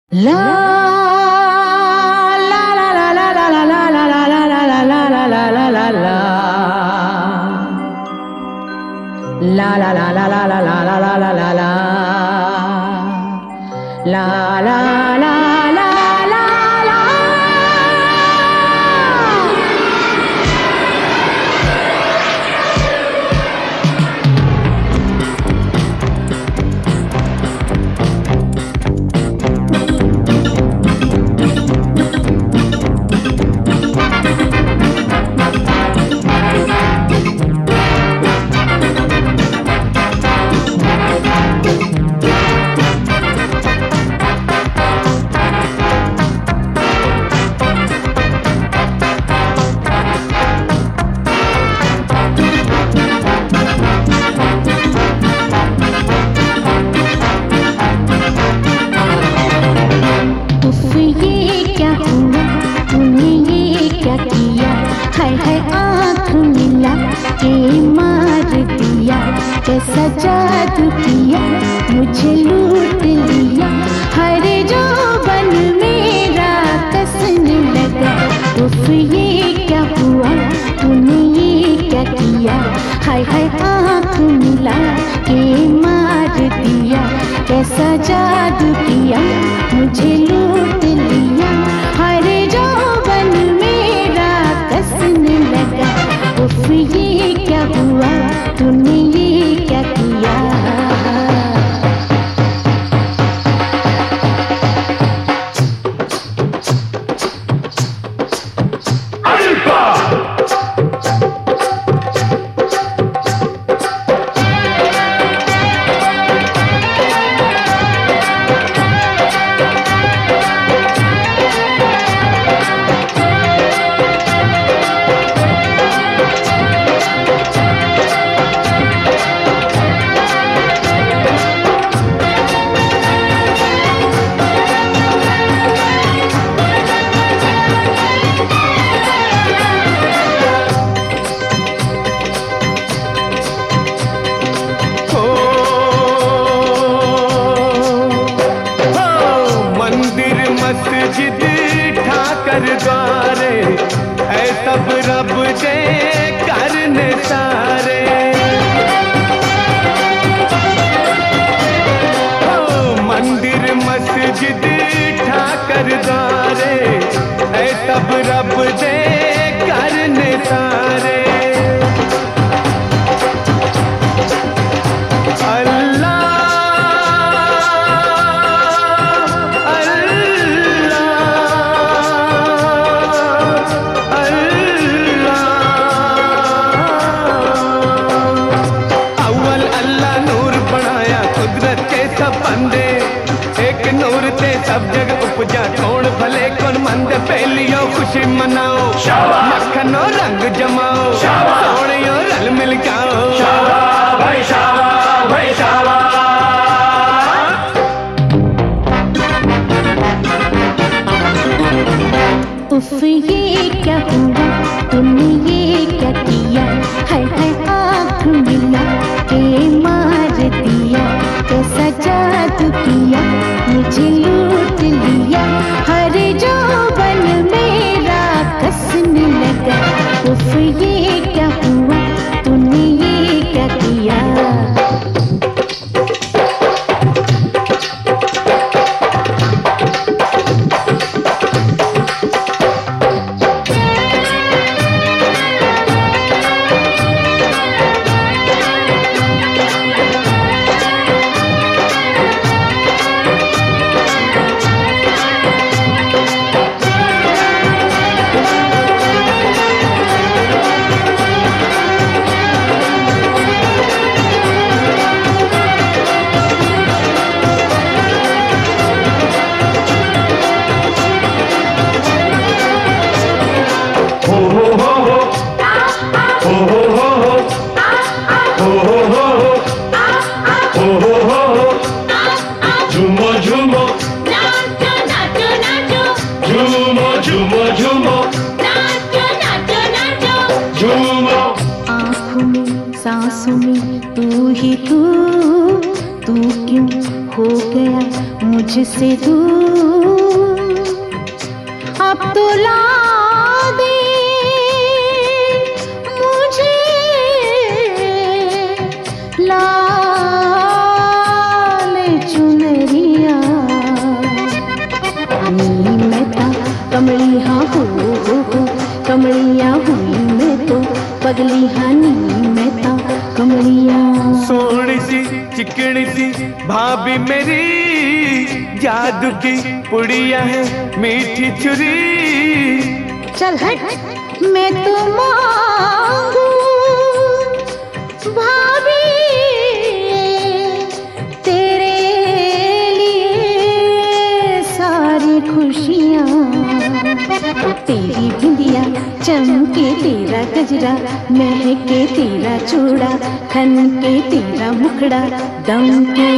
La la la la la la la la la la la la la la la la la la la. La la la la la la la la la la la la. La la la la la la. कैसा जादू किया, मुझे लूट लिया, हर जोबन मेरा कसने लगा। उफ ये क्या हुआ, तूने ये क्या किया, हाय हाय आँख मिला के मार दिया। कैसा जादू किया, मुझे लूट लिया, हर जोबन मेरा कसने लगा। उफ ये क्या हुआ, तूने ये क्या किया। मस्जिद ठाकर द्वारे ऐ तब रब दे करने सारे। मंदिर मस्जिद ठाकर द्वारे ऐ तब रब दे करने सारे। बंदे एक नूर ते सब जग उपजा, कौन भले कौन मंद, पहलियो खुशी मनाओ, मक्खनो रंग जमाओ, सोनियो रल मिल जाओ। भाई शाबाश, भाई शाबाश। उफ ये क्या हुआ, तूने ये क्या किया, हाय हाय आँख मिला के मार दिया। कैसा जादू किया, मुझे लूट लिया, हर जोबन मेरा कसने लगा। उफ ये क्या हुआ, तूने ये क्या किया। सांसों में तू ही तू क्यों हो गया मुझसे दूर। अब तो ला दे मुझे लाल चुनरिया। नी मैं ता कमलिया हो कमलिया हुई मैं तो पगली हानी मैं ता कमलिया। सोहनी सी चिकनी सी भाभी मेरी जादू की पुड़िया है मीठी छुरी। चल हट मैं तो मांगू भाभी तेरे लिए सारी खुशियाँ। तेरी बिंदिया चमके तेरा गजरा महके तेरा चूड़ा खनके तेरा मुखड़ा दमके।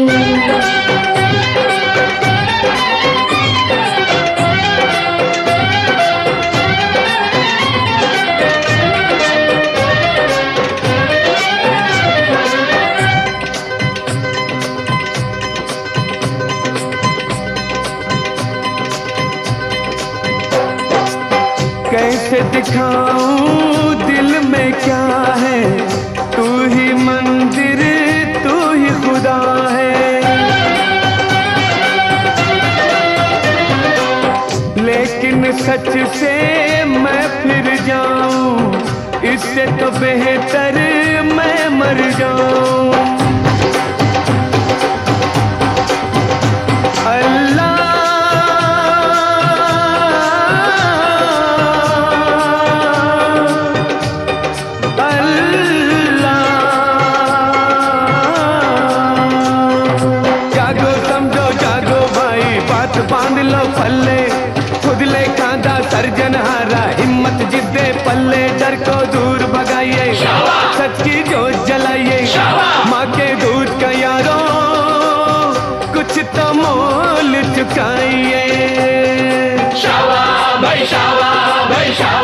कैसे दिखाऊं दिल में क्या है, तू ही मंदिर तू ही खुदा है। लेकिन सच से मैं फिर जाऊं, इससे तो बेहतर मैं मर जाऊं। बांध लो पल्ले खुद ले कांदा सर्जनहारा, हिम्मत जिद्दे पल्ले डर को दूर भगाइए, सच की जोत जलाइए। माँ के दूध का यारो कुछ तो मोल चुकाइए। शावा भाई शावा भाई शावा।